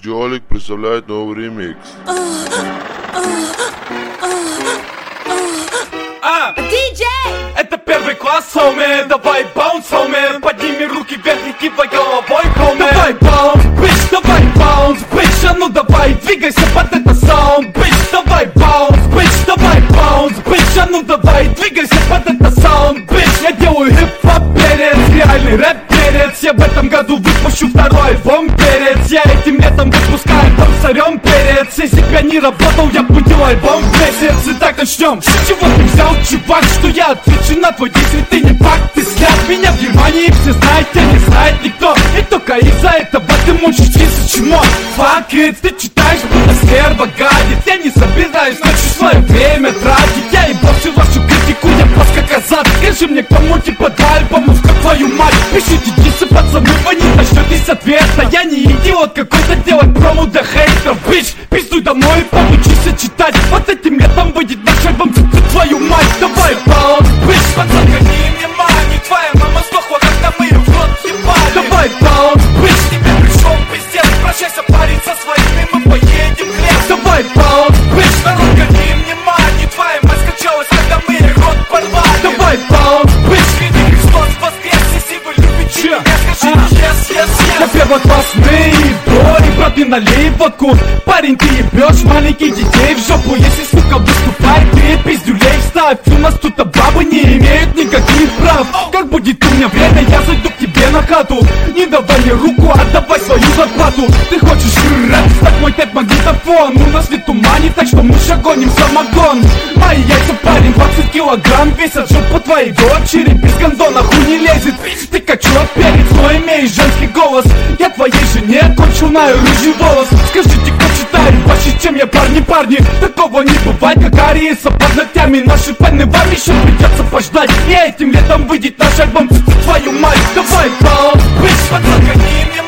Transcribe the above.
Диалик представляет новый ремикс. Диджей! Это первый класс, хоми. Давай баунс, хоми. Подними руки вверх и кивай головой, хоми. Давай баунс, бич, давай баунс, бич. А ну давай, двигайся под это саунд, бич. Давай баунс, бич, давай баунс, бич. А ну давай, двигайся под это саунд, бич. Я делаю хип-хоп перец, реальный рэп перец. Я в этом году выпущу второй альбом перец. Я этим летом выпускаю альбом царем перец. Если б я не работал, я будил альбом в месяц. Итак, начнем. С чего ты взял, чувак, что я отвечу на твой действие? Ты не факт, ты снят меня в Германии. Все знают, тебя не знает никто. И только из-за этого ты мучишь чмо. Fuck it, ты читаешь, будто сверба гадит. Я не собираюсь ночью свое время тратить. Я и бросил вашу критику, я просто казак. Скажи мне, кому типа два альбомов, как твою мать. Пишите дисы, пацаны, вы не дождетесь ответа. Я не идиот какой-то делать промо для хейтеров, бич. Пиздуй домой и поучись читать. Вот этим летом выйдет наш альбом, твою мать. Давай баунс, бич, пацан, гони мне мани. Твоя мама сдохла, когда мы ее в рот ебали. Давай баунс, бич, тебе пришел пиздец. Прощайся, парень, со своими мы поедем в лес. Давай баунс, бич, народ, гони мне мани. Твоя мать скачалась, когда мы ее рот порвали. Давай баунс, бич, види Христос воскрес. Если вы любите меня, скажите yes. Я первоклассный бой, брат, не налей водку. Парень, ты ебешь маленьких детей в жопу. Если, сука, выступай, ты пиздюлей вставь. У нас тут бабы не имеют никаких прав. Как будет у меня время, я зайду к тебе на хату. Не давай мне руку, отдавай свою зарплату. Ты хочешь рэп, стать мой тэп-магнитофон. У нас нет тумани, так что мы шагоним самогон. Мои яйца, парень, 20 килограмм весят. Жопу твоей дочери без гондона хуй не лезет. Ты качок перец, но имеешь женский голос. Я твоей жене кончил на рыжий волос. Скажите, кто читает больше, чем я, парни. Такого не бывает, как Ариеса под ногтями. Наши пенны вам еще придется пождать. И этим летом выйдет наш альбом, твою мать. Давай баунс, бич, пацан, гони мне